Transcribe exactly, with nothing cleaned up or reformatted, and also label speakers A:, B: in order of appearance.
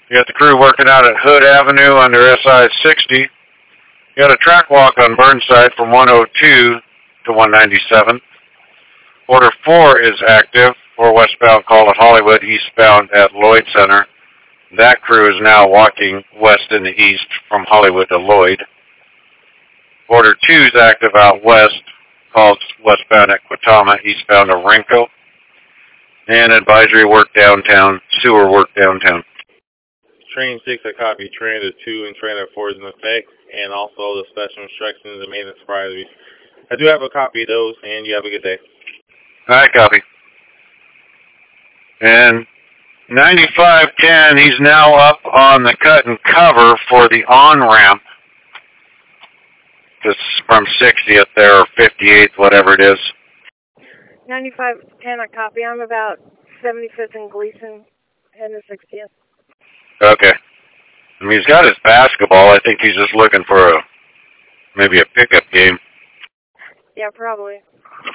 A: You got the crew working out at Hood Avenue under S I sixty. You got a track walk on Burnside from one oh two to one ninety-seven. Order four is active for westbound call at Hollywood, eastbound at Lloyd Center. That crew is now walking west and east from Hollywood to Lloyd. Order two is active out west, called westbound at Quatama, eastbound to Rinko. And advisory work downtown, sewer work downtown.
B: Train six, I copy. Train two and train four is in effect, and also the special instructions and maintenance advisories. I do have a copy of those, and you have a good day.
A: All right, copy. And ninety-five ten, he's now up on the cut and cover for the on-ramp. This is from sixtieth there, or fifty-eighth, whatever it is.
C: ninety-five ten, I copy. I'm about seventy-fifth and Gleason, heading to sixtieth.
A: Okay. I mean, he's got his basketball. I think he's just looking for a maybe a pickup game.
C: Yeah, probably.